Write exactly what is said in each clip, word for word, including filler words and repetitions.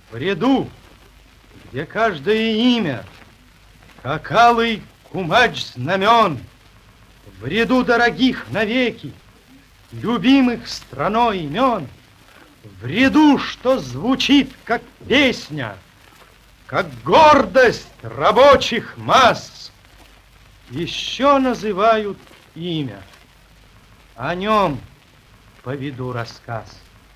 В ряду, где каждое имя, как алый кумач знамен, в ряду дорогих навеки, любимых страной имен, в ряду, что звучит, как песня, как гордость рабочих масс, еще называют имя. О нем поведу рассказ.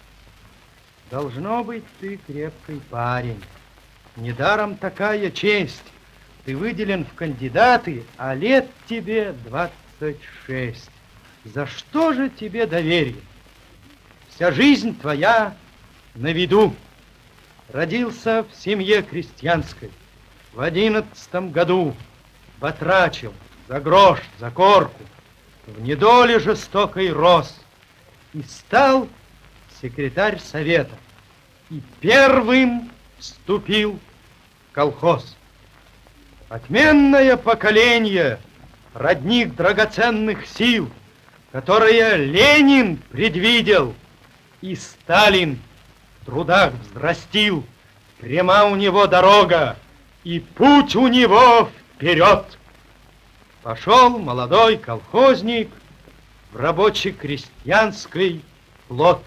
Должно быть, ты крепкий парень. Недаром такая честь. Ты выделен в кандидаты, а лет тебе двадцать шесть. За что же тебе доверие? Вся жизнь твоя на виду. Родился в семье крестьянской. В одиннадцатом году батрачил за грош, за корку. В недоле жестокой рос. И стал секретарь совета. И первым вступил в колхоз. Отменное поколение родник драгоценных сил, которое Ленин предвидел, и Сталин в трудах взрастил. Пряма у него дорога, и путь у него вперед. Пошел молодой колхозник в рабоче-крестьянский флот.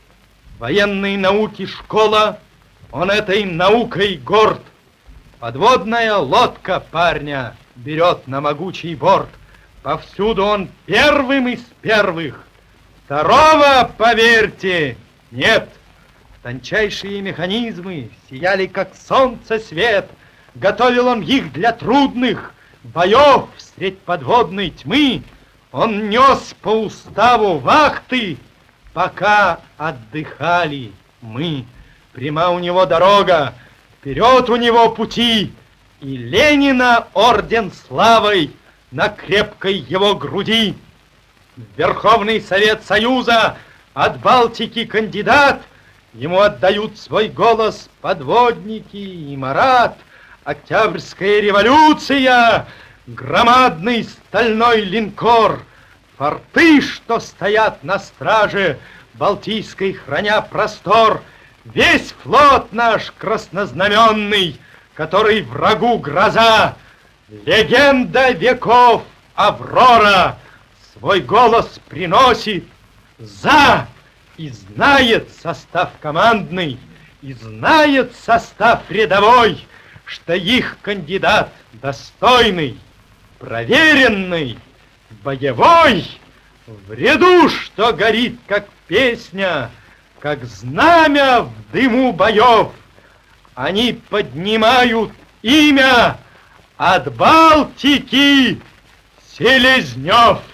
Военной науки школа, он этой наукой горд. Подводная лодка парня берет на могучий борт. Повсюду он первым из первых. Второго, поверьте, нет. Тончайшие механизмы сияли, как солнце свет. Готовил он их для трудных боев средь подводной тьмы. Он нес по уставу вахты, пока отдыхали мы. Пряма у него дорога, вперед у него пути, и Ленина орден славой на крепкой его груди. В Верховный Совет Союза от Балтики кандидат, ему отдают свой голос подводники и Марат. Октябрьская революция, громадный стальной линкор, форты, что стоят на страже Балтийской, храня простор, весь флот наш краснознаменный, который врагу гроза, легенда веков Аврора свой голос приносит за, и знает состав командный, и знает состав рядовой, что их кандидат достойный, проверенный, боевой, в ряду, что горит, как песня, как знамя в дыму боев. Они поднимают имя от Балтики Селезнев.